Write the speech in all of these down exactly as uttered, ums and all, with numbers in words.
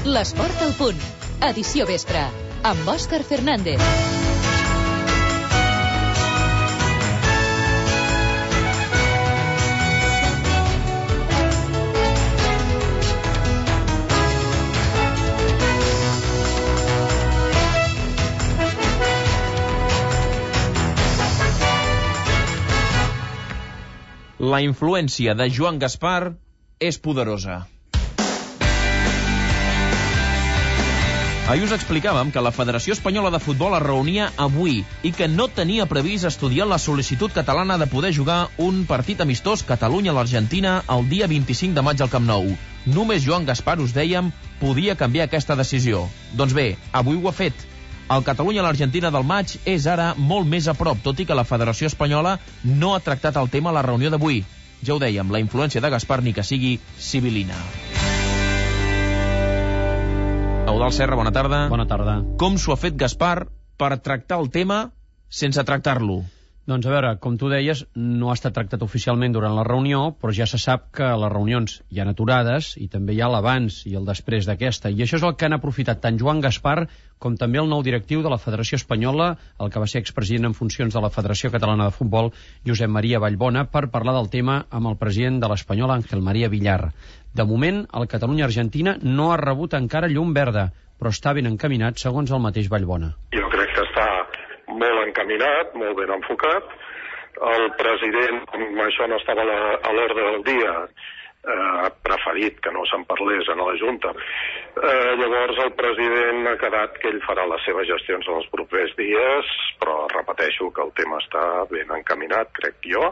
L'esport al punt. Edició vespre. Amb Òscar Fernández. La influència de Joan Gaspar és poderosa. Ahir us explicàvem que la Federació Espanyola de Futbol es reunia avui i que no tenia previst estudiar la sol·licitud catalana de poder jugar un partit amistós Catalunya-l'Argentina el dia vint-i-cinc de maig al Camp Nou. Només Joan Gaspar, us dèiem, podia canviar aquesta decisió. Doncs bé, avui ho ha fet. El Catalunya-l'Argentina del maig és ara molt més a prop, tot i que la Federació Espanyola no ha tractat el tema a la reunió d'avui. Ja ho dèiem, la influència de Gaspar ni que sigui sibil·lina. Eudald Serra, bona tarda. Bona tarda. Com s'ho ha fet Gaspar per tractar el tema sense tractar-lo? Doncs a veure, com tu deies, no ha estat tractat oficialment durant la reunió, però ja se sap que les reunions hi ha aturades i també hi ha l'abans i el després d'aquesta. I això és el que han aprofitat tant Joan Gaspar com també el nou directiu de la Federació Espanyola, el que va ser expresident en funcions de la Federació Catalana de Futbol, Josep Maria Vallbona, per parlar del tema amb el president de l'Espanyol, Ángel María Villar. De moment, el Catalunya-Argentina no ha rebut encara llum verda, però està ben encaminat, segons el mateix Vallbona. Jo crec que està molt encaminat, molt ben enfocat. El president, com això no estava a l'ordre del dia, eh, ha preferit que no se'n parlés en la Junta. Eh, llavors el president ha quedat que ell farà les seves gestions en els propers dies, però repeteixo que el tema està ben encaminat, crec jo,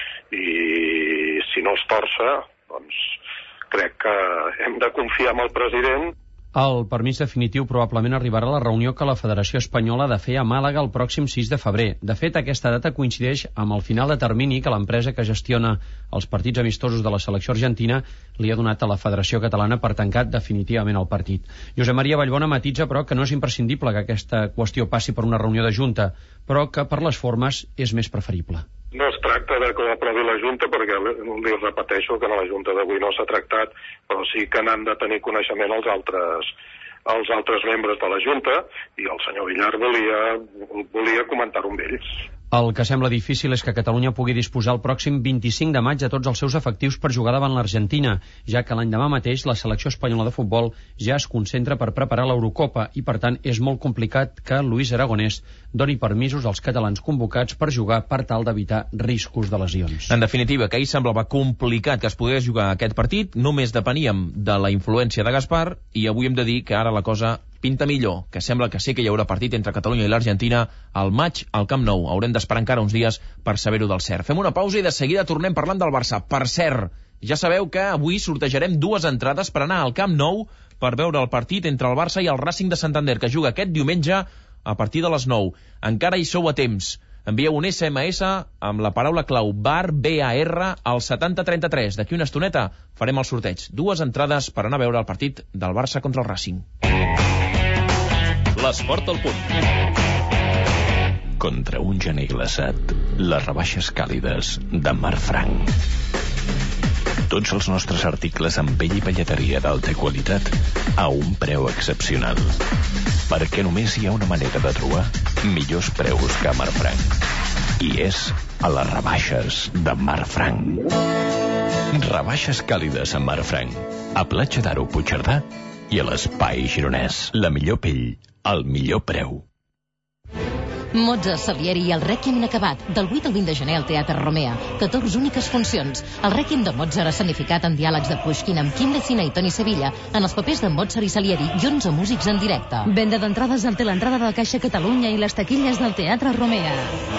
i si no es torça, doncs crec que hem de confiar en el president. El permís definitiu probablement arribarà a la reunió que la Federació Espanyola ha de fer a Màlaga el pròxim sis de febrer. De fet, aquesta data coincideix amb el final de termini que l'empresa que gestiona els partits amistosos de la selecció argentina li ha donat a la Federació Catalana per tancar definitivament el partit. Josep Maria Vallbona matitza, però, que no és imprescindible que aquesta qüestió passi per una reunió de Junta, però que per les formes és més preferible. No es tracta de que ho aprovi la Junta, perquè li repeteixo que en la Junta d'avui no s'ha tractat, però sí que n'han de tenir coneixement els altres, els altres membres de la Junta, i el senyor Villar volia, volia comentar-ho amb ells. El que sembla difícil és que Catalunya pugui disposar el pròxim vint-i-cinc de maig de tots els seus efectius per jugar davant l'Argentina, ja que l'any demà mateix la selecció espanyola de futbol ja es concentra per preparar l'Eurocopa i, per tant, és molt complicat que Luis Aragonès doni permisos als catalans convocats per jugar per tal d'evitar riscos de lesions. En definitiva, que ahir semblava complicat que es pogués jugar aquest partit, només depeníem de la influència de Gaspar, i avui hem de dir que ara la cosa pinta millor, que sembla que sí que hi haurà partit entre Catalunya i l'Argentina al maig al Camp Nou. Haurem d'esperar encara uns dies per saber-ho del cert. Fem una pausa i de seguida tornem parlant del Barça. Per cert, ja sabeu que avui sortejarem dues entrades per anar al Camp Nou per veure el partit entre el Barça i el Racing de Santander, que juga aquest diumenge a partir de les nou. Encara hi sou a temps. Envieu un esse eme esse amb la paraula clau bar, B A R, al setanta trenta-tres. D'aquí una estoneta farem el sorteig. Dues entrades per anar a veure el partit del Barça contra el Racing. L'esport al punt. Contra un gener glaçat, les rebaixes càlides de Marfranc. Tots els nostres articles amb pell i pelleteria d'alta qualitat a un preu excepcional. Perquè només hi ha una manera de trobar millors preus que a Marfranc. I és a les rebaixes de Marfranc. Rebaixes càlides a Marfranc, a Platja d'Aro, Puigcerdà i a l'Espai Gironès. La millor pell, al millor preu. Mozart, Salieri i el Rèquiem inacabat, del vuit al vint de gener al Teatre Romea. catorze úniques funcions. El Rèquiem de Mozart escenificat en diàlegs de Pushkin amb Kim Lecina i Toni Sevilla, en els papers de Mozart i Salieri i onze músics en directe. Venda d'entrades al Telentrada de Caixa Catalunya i les taquilles del Teatre Romea.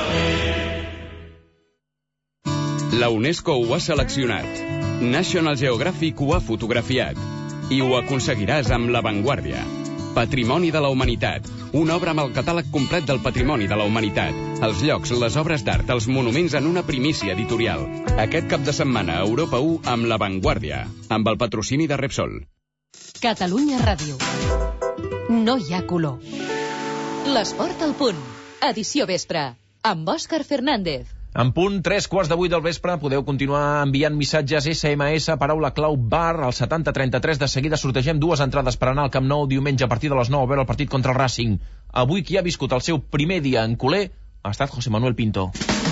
La UNESCO ho ha seleccionat. National Geographic ho ha fotografiat. I ho aconseguiràs amb La Vanguardia. Patrimoni de la Humanitat, una obra amb el catàleg complet del patrimoni de la humanitat, els llocs, les obres d'art, els monuments en una primícia editorial. Aquest cap de setmana a Europa u amb La Vanguardia, amb el patrocini de Repsol. Catalunya Ràdio. No hi ha color. L'esport al punt. Edició vespre. Amb Òscar Fernández. En punt, tres quarts de vuit del vespre, podeu continuar enviant missatges S M S, paraula clau bar, al setanta trenta-tres. De seguida sortegem dues entrades per anar al Camp Nou diumenge a partir de les nou a veure el partit contra el Racing. Avui qui ha viscut el seu primer dia en culer ha estat José Manuel Pinto.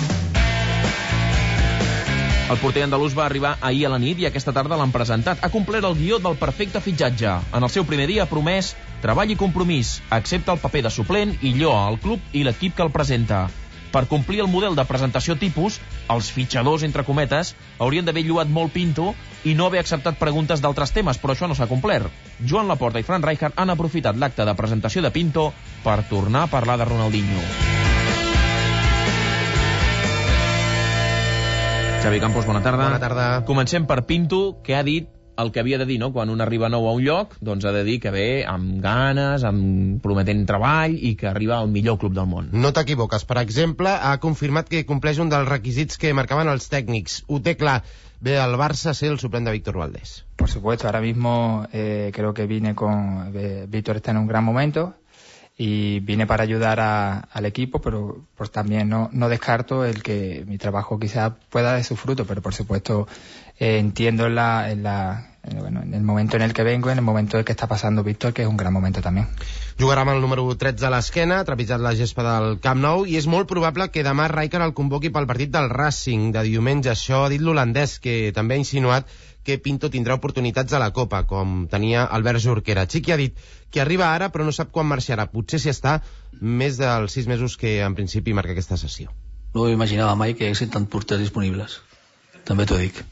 El porter andalús va arribar ahir a la nit i aquesta tarda l'han presentat. Ha complert el guió del perfecte fitxatge. En el seu primer dia ha promès treball i compromís. Accepta el paper de suplent i lloa el club i l'equip que el presenta. Per complir el model de presentació tipus, els fitxadors, entre cometes, haurien d'haver lloat molt Pinto i no haver acceptat preguntes d'altres temes, però això no s'ha complert. Joan Laporta i Fran Rijkaard han aprofitat l'acte de presentació de Pinto per tornar a parlar de Ronaldinho. Xavi Campos, bona tarda. Bona tarda. Comencem per Pinto, que ha dit el que havia de dir, no? Quan un arriba nou a un lloc, doncs ha de dir que ve amb ganes, amb prometent treball i que arriba al millor club del món. No t'equivoques. Per exemple, ha confirmat que compleix un dels requisits que marcaven els tècnics. Ho té clar. Ve al Barça a ser el suplent de Víctor Valdés. Por supuesto, ahora mismo eh, creo que vine con... Eh, Víctor está en un gran momento y vine para ayudar a, al equipo, pero pues también no, no descarto el que mi trabajo quizás pueda dar su fruto, pero por supuesto eh, entiendo en la... En la bueno, en el momento en el que vengo, en el momento en el que está pasando Víctor, que es un gran momento también. Jugarà amb el número tretze a l'esquena, ha trepitjat la gespa del Camp Nou i és molt probable que demà Rijkaard el convoqui pel partit del Racing de diumenge. Això ha dit l'holandès, que també ha insinuat que Pinto tindrà oportunitats a la Copa, com tenia Albert Jorquera. Chiqui ha dit que arriba ara però no sap quan marxarà. Potser si està més dels sis mesos que en principi marca aquesta sessió. No imaginava mai que hi haguessin tant porters disponibles. També t'ho dic.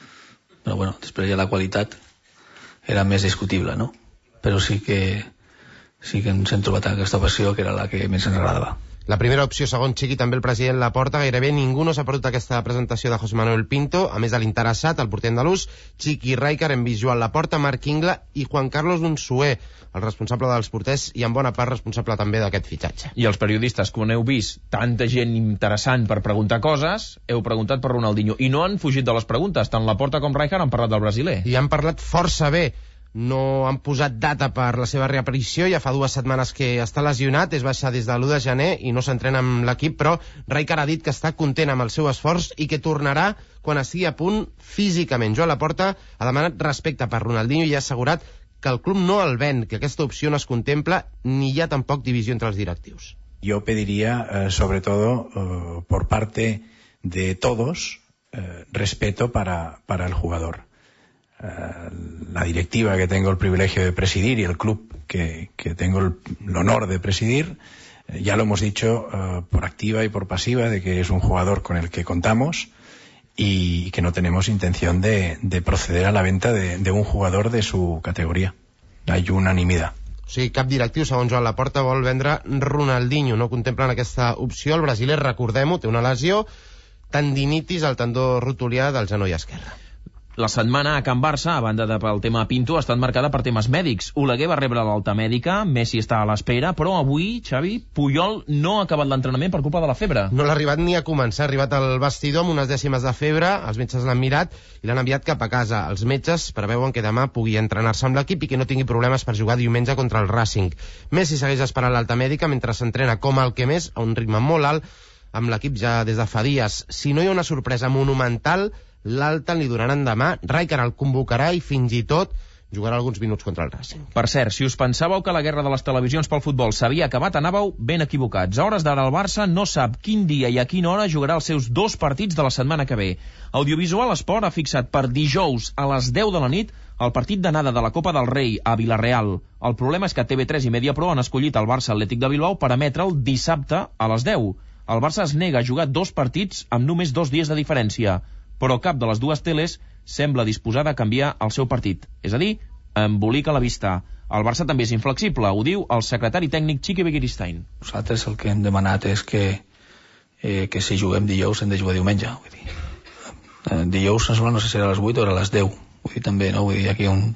Però bueno, després ja la qualitat era més discutible, no? Però sí que sí que ens hem trobat en aquesta opció que era la que més ens agradava. La primera opció, segons Chiqui, també el president Laporta, gairebé ningú no s'ha perdut aquesta presentació de José Manuel Pinto. A més de l'interessat, el porter andalús, Chiqui, Rijkaard, hem vist Joan Laporta, Marc Ingla i Juan Carlos Unzué, el responsable dels porters i en bona part responsable també d'aquest fitxatge. I els periodistes, quan heu vist tanta gent interessant per preguntar coses, heu preguntat per Ronaldinho. I no han fugit de les preguntes. Tant Laporta com Rijkaard han parlat del brasiler. I han parlat força bé. No han posat data per la seva reaparició, ja fa dues setmanes que està lesionat, és baixar des de l'u de gener i no s'entrena amb l'equip, però Rijkaard ha dit que està content amb el seu esforç i que tornarà quan estigui a punt físicament. Joan Laporta ha demanat respecte per Ronaldinho i ha assegurat que el club no el ven, que aquesta opció no es contempla ni hi ha tampoc divisió entre els directius. Yo pediría, eh, sobre todo, eh, por parte de todos, eh, respeto para, para el jugador. La directiva que tengo el privilegio de presidir y el club que, que tengo el, el honor de presidir, eh, ya lo hemos dicho uh, por activa y por pasiva, de que es un jugador con el que contamos y que no tenemos intención de, de proceder a la venta de, de un jugador de su categoría. Hay unanimidad. O sigui, cap directiu, segons Joan Laporta, vol vendre Ronaldinho. No contemplen aquesta opció. El brasiler, recordem-ho, té una lesió, tendinitis al tendó rotulià del genoll esquerre. La setmana a Can Barça, a banda de pel tema Pinto, ha estat marcada per temes mèdics. Oleguer va rebre l'alta mèdica, Messi està a l'espera, però avui, Xavi, Puyol no ha acabat l'entrenament per culpa de la febre. No l'ha arribat ni a començar, ha arribat al vestidor amb unes dècimes de febre, els metges l'han mirat i l'han enviat cap a casa. Els metges preveuen que demà pugui entrenar-se amb l'equip i que no tingui problemes per jugar diumenge contra el Racing. Messi segueix esperant l'alta mèdica mentre s'entrena com el que més, a un ritme molt alt, amb l'equip ja des de fa dies. Si no hi ha una sorpresa monumental, l'alta li donaran demà, Rijkaard el convocarà i fins i tot jugarà alguns minuts contra el Racing. Per cert, si us pensàveu que la guerra de les televisions pel futbol s'havia acabat, anàveu ben equivocats. A hores d'ara el Barça no sap quin dia i a quina hora jugarà els seus dos partits de la setmana que ve. Audiovisual Esport ha fixat per dijous a les deu de la nit el partit d'anada de la Copa del Rei a Vilareal. El problema és que T V tres i Mediapro han escollit el Barça Atlètic de Bilbao per emetre'l dissabte a les deu. El Barça es nega a jugar dos partits amb només dos dies de diferència, però cap de les dues teles sembla disposada a canviar el seu partit. És a dir, embolica la vista. El Barça també és inflexible, ho diu el secretari tècnic Chiqui Begiristain. Nosaltres el que hem demanat és que, eh, que si juguem dijous hem de jugar diumenge. Vull dir. Eh, dijous no sé si serà a les vuit o a les deu. Vull dir, també, no? Vull dir, aquí un...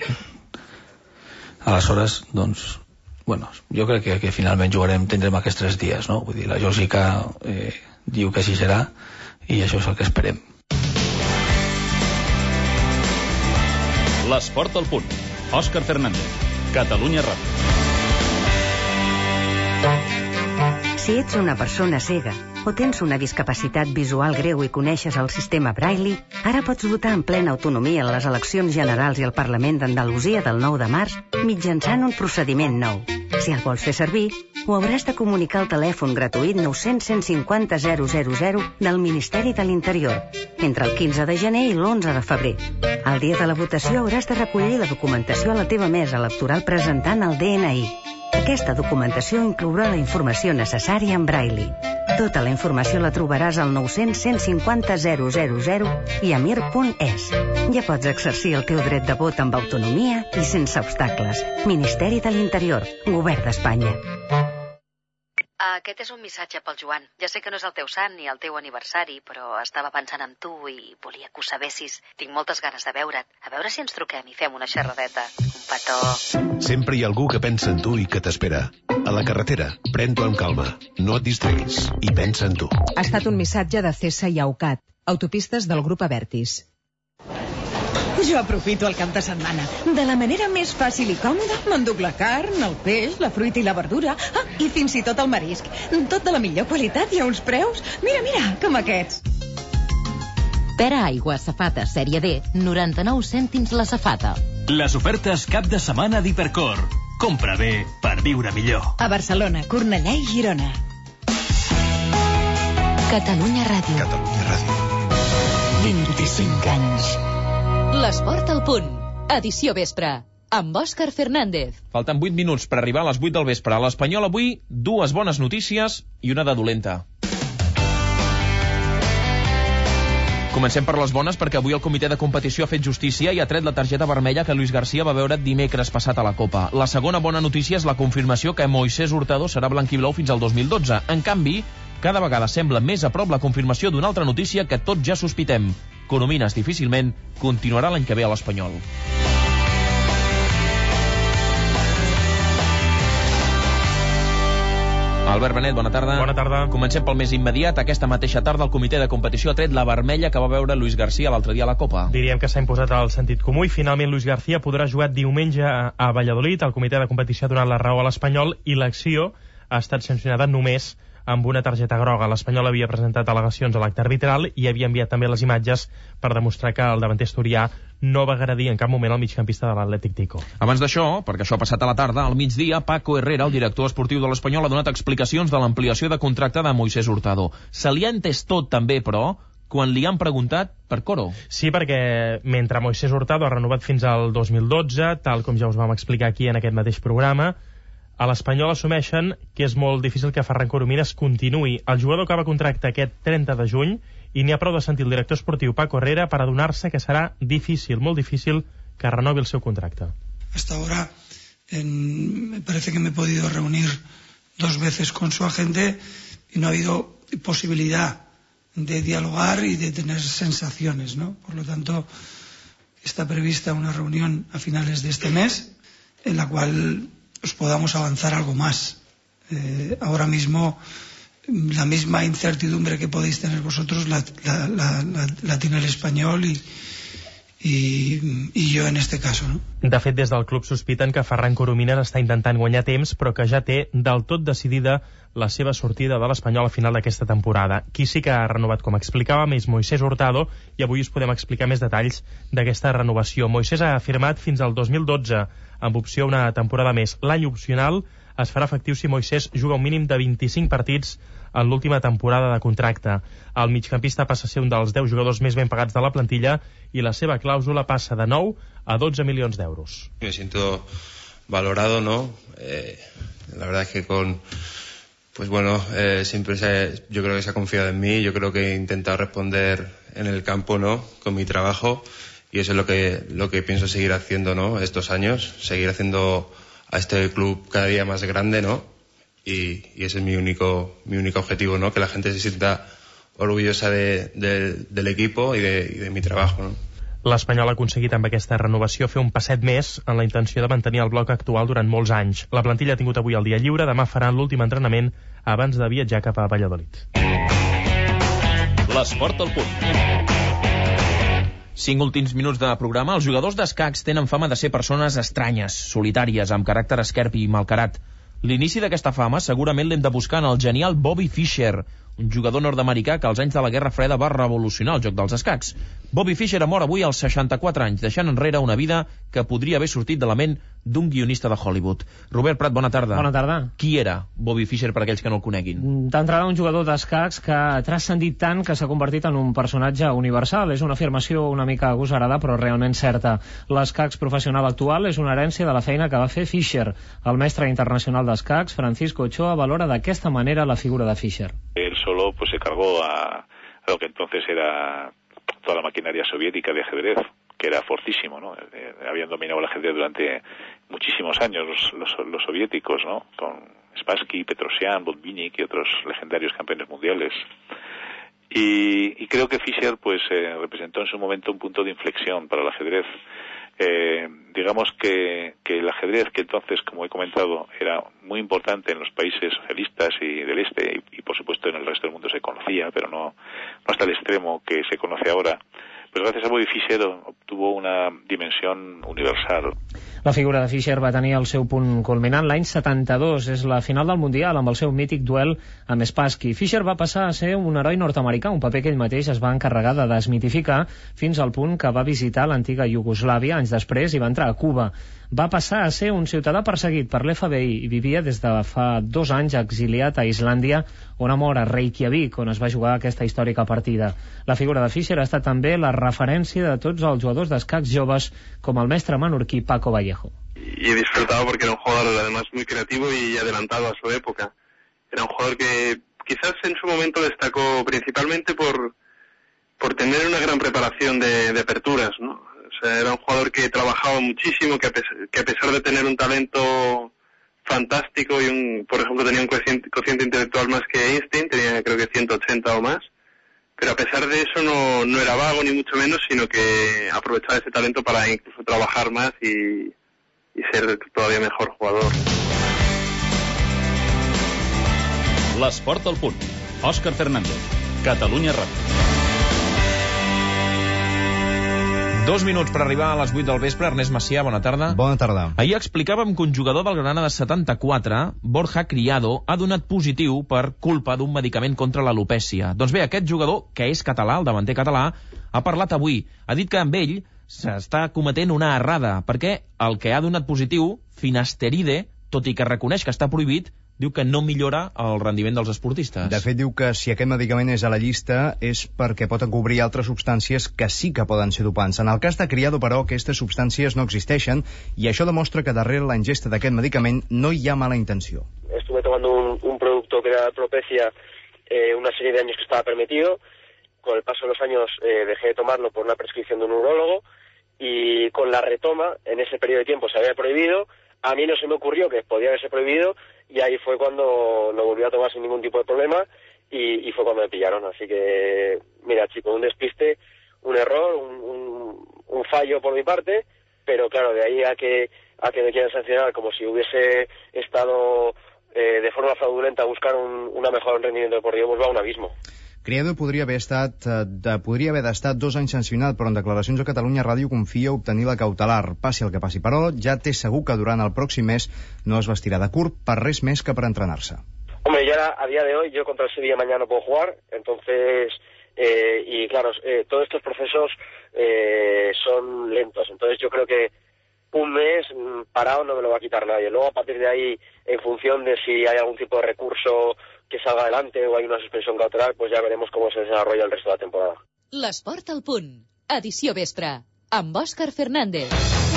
Aleshores, doncs, bueno, jo crec que, que finalment jugarem, tindrem aquests tres dies, no? Vull dir, la lògica eh, diu que així serà i això és el que esperem. L'Esport al punt. Òscar Fernández. Catalunya Ràdio. Si ets una persona cega o tens una discapacitat visual greu i coneixes el sistema Braille, ara pots votar en plena autonomia en les eleccions generals i al Parlament d'Andalusia del nou de març mitjançant un procediment nou. Si el vols fer servir, ho hauràs de comunicar al telèfon gratuït nou cents cent cinquanta zero zero zero del Ministeri de l'Interior entre el quinze de gener i l'onze de febrer. El dia de la votació hauràs de recollir la documentació a la teva mesa electoral presentant el D N I. Aquesta documentació inclourà la informació necessària en Braille. Tota la informació la trobaràs al nou cents cent cinquanta zero zero zero i a mir punt es. Ja pots exercir el teu dret de vot amb autonomia i sense obstacles. Ministeri de l'Interior, Govern d'Espanya. Aquest és un missatge pel Joan. Ja sé que no és el teu sant ni el teu aniversari, però estava pensant en tu i volia que ho sabessis. Tinc moltes ganes de veure't. A veure si ens truquem i fem una xerradeta. Un petó. Sempre hi ha algú que pensa en tu i que t'espera. A la carretera, pren-t'ho amb calma. No et distreguis i pensa en tu. Ha estat un missatge de CESA i AUCAT, autopistes del grup Avertis. Jo aprofito el cap de setmana. De la manera més fàcil i còmoda, m'enduc la carn, el peix, la fruita i la verdura. Ah, i fins i tot el marisc. Tot de la millor qualitat i a uns preus, mira, mira, com aquests. Pera Aigua Safata sèrie D, noranta-nou cèntims la safata. Les ofertes cap de setmana d'Hipercor. Compra bé per viure millor. A Barcelona, Cornellà i Girona. Catalunya Ràdio. Catalunya Ràdio. vint-i-cinc anys. L'esport al punt. Edició vespre. Amb Òscar Fernández. Falten vuit minuts per arribar a les vuit del vespre. A l'Espanyol avui, dues bones notícies i una de dolenta. Comencem per les bones perquè avui el comitè de competició ha fet justícia i ha tret la targeta vermella que Luis García va veure dimecres passat a la Copa. La segona bona notícia és la confirmació que Moisés Hurtado serà blanquiblau fins al dos mil dotze. En canvi, cada vegada sembla més a prop la confirmació d'una altra notícia que tots ja sospitem. Coromines difícilment continuarà l'any que ve a l'Espanyol. Albert Benet, bona tarda. Bona tarda. Comencem pel més immediat. Aquesta mateixa tarda el comitè de competició ha tret la vermella que va veure Luis García l'altre dia a la Copa. Diríem que s'ha imposat el sentit comú i finalment Luis García podrà jugar diumenge a Valladolid. El comitè de competició ha donat la raó a l'Espanyol i l'acció ha estat sancionada només amb una targeta groga. L'Espanyol havia presentat al·legacions a l'acte arbitral i havia enviat també les imatges per demostrar que el davanter asturià no va agredir en cap moment el migcampista de l'Atlètic Tico. Abans d'això, perquè això ha passat a la tarda, al migdia, Paco Herrera, el director esportiu de l'Espanyol, ha donat explicacions de l'ampliació de contracte de Moisés Hurtado. Se li ha entès tot també, però, quan li han preguntat per Coro. Sí, perquè mentre Moisés Hurtado ha renovat fins al dos mil dotze, tal com ja us vam explicar aquí en aquest mateix programa, a l'Espanyol assumeixen que és molt difícil que Ferran Coromines continuï. El jugador acaba contracte aquest trenta de juny i n'hi ha prou de sentir el director esportiu Paco Herrera per adonar-se que serà difícil, molt difícil, que renovi el seu contracte. Hasta ahora en, me parece que me he podido reunir dos veces con su agente y no ha habido posibilidad de dialogar y de tener sensaciones, ¿no? Por lo tanto, está prevista una reunión a finales de este mes en la cual os podamos avanzar algo más. Eh, ahora mismo la misma incertidumbre que podéis tener vosotros la, la, la, la, la tiene el Espanyol i, i, i jo en este caso, no? De fet, des del club sospiten que Ferran Coromines està intentant guanyar temps, però que ja té del tot decidida la seva sortida de l'Espanyol a final d'aquesta temporada. Qui sí que ha renovat, com explicàvem, és Moisés Hurtado, i avui us podem explicar més detalls d'aquesta renovació. Moisés ha firmat fins al dos mil dotze, amb opció a una temporada més. L'any opcional es farà efectiu si Moisés juga un mínim de vint-i-cinc partits en l'última temporada de contracte. El migcampista passa a ser un dels deu jugadors més ben pagats de la plantilla i la seva clàusula passa de nou a dotze milions d'euros. Me siento valorado, ¿no? Eh, la verdad es que con... Pues bueno, eh, siempre se, yo creo que se ha confiado en mí, yo creo que he intentado responder en el campo, ¿no? Con mi trabajo, y eso es lo que, lo que pienso seguir haciendo, ¿no? Estos años, seguir haciendo a este club cada día más grande, ¿no? Y, y ese es mi único, mi único objetivo, ¿no? Que la gente se sienta orgullosa de, de, del equipo y de, y de mi trabajo, ¿no? L'Espanyol ha aconseguit amb aquesta renovació fer un passet més en la intenció de mantenir el bloc actual durant molts anys. La plantilla ha tingut avui el dia lliure, demà faran l'últim entrenament abans de viatjar cap a Valladolid. L'esport al punt. Cinc últims minuts de programa. Els jugadors d'escacs tenen fama de ser persones estranyes, solitàries, amb caràcter esquerp i malcarat. L'inici d'aquesta fama segurament l'hem de buscar en el genial Bobby Fischer, un jugador nord-americà que als anys de la Guerra Freda va revolucionar el joc dels escacs. Bobby Fischer ha mort avui als seixanta-quatre anys, deixant enrere una vida que podria haver sortit de la ment d'un guionista de Hollywood. Robert Prat, bona tarda. Bona tarda. Qui era Bobby Fischer, per aquells que no el coneguin? D'entrada, un jugador d'escacs que ha transcendit tant que s'ha convertit en un personatge universal. És una afirmació una mica agosarada, però realment certa. L'escacs professional actual és una herència de la feina que va fer Fischer. El mestre internacional d'escacs, Francisco Ochoa, valora d'aquesta manera la figura de Fischer. Él solo pues se cargó a, a lo que entonces era toda la maquinaria soviética de ajedrez, que era fortísimo, ¿no? Eh, habían dominado el ajedrez durante muchísimos años los, los, los soviéticos, ¿no? Con Spassky, Petrosian, Botvinnik y otros legendarios campeones mundiales. Y, y creo que Fischer pues eh, representó en su momento un punto de inflexión para el ajedrez. Eh, digamos que, que el ajedrez, que entonces, como he comentado, era muy importante en los países socialistas y del este, y, y por supuesto en el resto del mundo se conocía, pero no, no hasta el extremo que se conoce ahora, pues gracias a Bobby Fischer obtuvo una dimensión universal. La figura de Fischer va tenir el seu punt culminant l'any setanta-dos, és la final del Mundial amb el seu mític duel amb Spassky. Fischer va passar a ser un heroi nord-americà, un paper que ell mateix es va encarregar de desmitificar fins al punt que va visitar l'antiga Iugoslàvia anys després i va entrar a Cuba. Va passar a ser un ciutadà perseguit per l'F B I i vivia des de fa dos anys exiliat a Islàndia, on ha mort a Reykjavik, on es va jugar aquesta històrica partida. La figura de Fischer ha estat també la referència de tots els jugadors d'escacs joves, com el mestre menorquí Paco Vallejo. Y he disfrutado porque era un jugador además muy creativo y adelantado a su época. Era un jugador que quizás en su momento destacó principalmente por, por tener una gran preparación de, de aperturas, ¿no? O sea, era un jugador que trabajaba muchísimo, que a, pesar, que a pesar de tener un talento fantástico y un, por ejemplo, tenía un cociente, cociente intelectual más que Einstein, tenía creo que ciento ochenta o más, pero a pesar de eso no, no era vago ni mucho menos, sino que aprovechaba ese talento para incluso trabajar más y, y ser todavía mejor jugador. L'esport al punt. Òscar Fernández, Catalunya Ràdio. Dos minuts per arribar a les vuit del vespre. Ernest Macià, bona tarda. Bona tarda. Ahir explicàvem que un jugador del Granada de setanta-quatre, Borja Criado, ha donat positiu per culpa d'un medicament contra l'alopècia. Doncs bé, aquest jugador, que és català, el davanter català, ha parlat avui. Ha dit que amb ell s'està cometent una errada, perquè el que ha donat positiu, finasteride, tot i que reconeix que està prohibit, diu que no millora el rendiment dels esportistes. De fet, diu que si aquest medicament és a la llista és perquè pot encobrir altres substàncies que sí que poden ser dopants. En el cas de Criado, però, aquestes substàncies no existeixen i això demostra que darrere la ingesta d'aquest medicament no hi ha mala intenció. Estuve tomando un, un producto que era Propecia eh, una serie de años que estaba permitido. Con el paso de los años eh, dejé de tomarlo por una prescripción de un neurólogo y con la retoma, en ese periodo de tiempo se había prohibido. A mí no se me ocurrió que podía haberse prohibido y ahí fue cuando lo volví a tomar sin ningún tipo de problema y, y fue cuando me pillaron. Así que, mira, chico, un despiste, un error, un, un, un fallo por mi parte, pero claro, de ahí a que a que me quieran sancionar como si hubiese estado eh, de forma fraudulenta a buscar un, una mejor rendimiento deportivo, pues va a un abismo. Criado podria haver estat de, podria haver estat dos anys sancionat, però en declaracions a Catalunya Ràdio confia obtenir la cautelar. Passi el que passi, però ja té segur que durant el pròxim mes no es vestirà de curt per res més que per entrenar-se. Hombre, ya a día de hoy yo contra el Sevilla mañana no puedo jugar, entonces, eh, y claro, eh, todos estos procesos eh, son lentos, entonces yo creo que un mes parado no me lo va a quitar nadie. Luego, a partir de ahí, en función de si hay algún tipo de recurso que salga adelante o hay una suspensión cautelar, pues ya veremos cómo se desarrolla el resto de la temporada. L'Esport al punt. Edició vespre. Amb Òscar Fernández.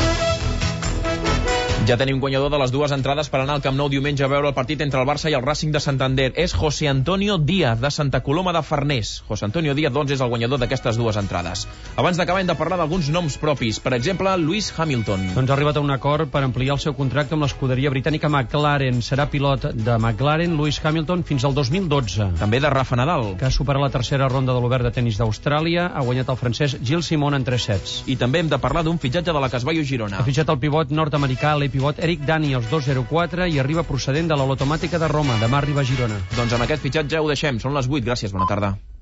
Ja tenim guanyador de les dues entrades per anar al Camp Nou diumenge a veure el partit entre el Barça i el Racing de Santander. És José Antonio Díaz, de Santa Coloma de Farners. José Antonio Díaz, doncs, és el guanyador d'aquestes dues entrades. Abans d'acabar hem de parlar d'alguns noms propis. Per exemple, Lewis Hamilton. Doncs ha arribat a un acord per ampliar el seu contracte amb l'escuderia britànica McLaren. Serà pilot de McLaren, Lewis Hamilton, fins al dos mil dotze. També de Rafa Nadal, que ha superat la tercera ronda de l'Obert de tenis d'Austràlia. Ha guanyat el francès Gilles Simon en tres sets. I també hem de parlar d'un fitxatge de la Casballo Girona. Ha fitxat el pivot nord-americà, l'e-pivot Eric Dani, els dos zero quatre, i arriba procedent de la Lotomàtica de Roma. Demà arriba a Girona. Doncs amb aquest fitxatge ho deixem. Són les vuit. Gràcies, bona tarda.